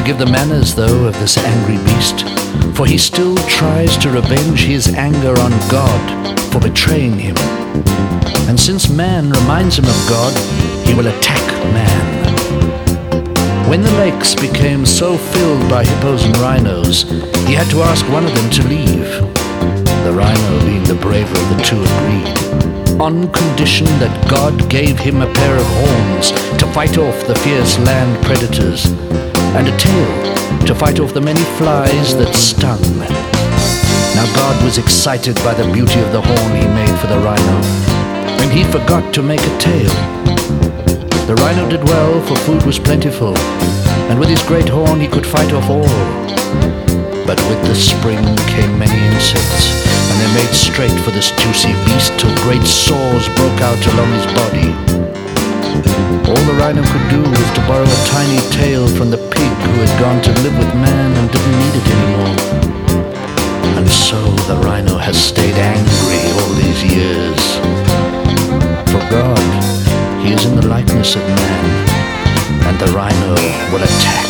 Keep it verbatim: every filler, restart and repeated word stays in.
forgive the manners, though, of this angry beast, for he still tries to revenge his anger on God for betraying him. And since man reminds him of God, he will attack man. When the lakes became so filled by hippos and rhinos, he had to ask one of them to leave. The rhino, being the braver of the two, agreed, on condition that God gave him a pair of horns to fight off the fierce land predators, and a tail to fight off the many flies that stung. Now God was excited by the beauty of the horn he made for the rhino, and he forgot to make a tail. The rhino did well, for food was plentiful, and with his great horn he could fight off all. But with the spring came many insects, and they made straight for this juicy beast till great sores broke out along his body. All the rhino could do was to borrow a tiny tail from the pig who had gone to live with man and didn't need it anymore. And so the rhino has stayed angry all these years. For God, he is in the likeness of man, and the rhino will attack.